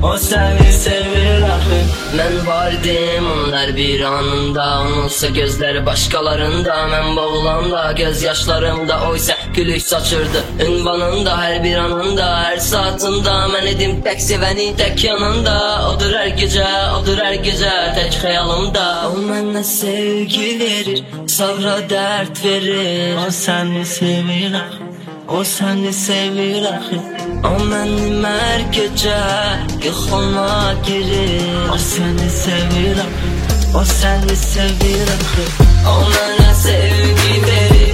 o seni sevir axı. Mən vardım onlar bir anında, onunsa gözləri başqalarında. Mən boğulanda göz yaşlarımda, o isə gülük saçırdı ünvanında. Hər bir anında, hər saatında mən idim tək sevəni, tək yanında. Odur hər gecə, odur hər gecə tək xəyalımda. O mənə sevgi verir, sonra dərd verir. O səni sevir axı, o səni sevir axı. O mənim hər gecə yuxuma girir. O səni sevir axı, o səni sevir axı. O mənə sevgi verir,